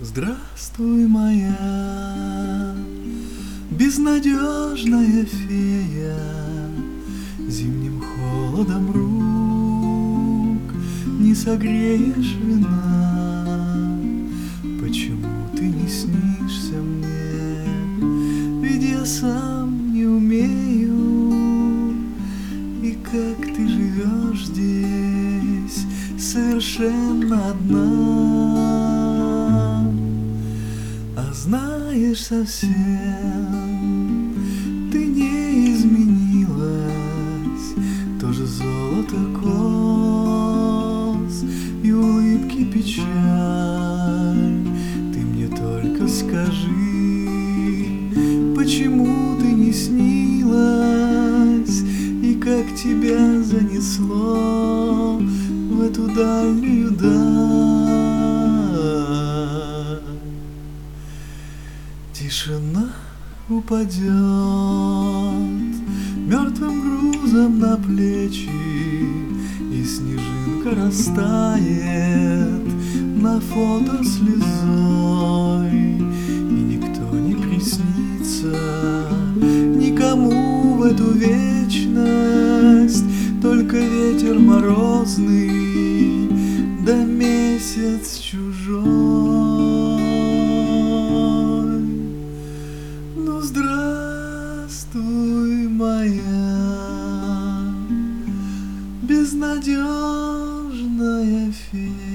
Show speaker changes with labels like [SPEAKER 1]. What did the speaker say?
[SPEAKER 1] Здравствуй, моя безнадежная фея, зимним холодом рук не согреешь вина. Почему ты не снишься мне? Ведь я сам не умею. И как ты живешь здесь совершенно одна? А знаешь, совсем ты не изменилась. Тоже золото кос и улыбки печаль. Ты мне только скажи, почему ты не снилась, и как тебя занесло в эту дальнюю даль. Тишина упадет мертвым грузом на плечи, и снежинка растает на фото слезой. И никто не приснится никому в эту вечность, только ветер морозный да месяц чужой. Ну, здравствуй, моя безнадежная фея.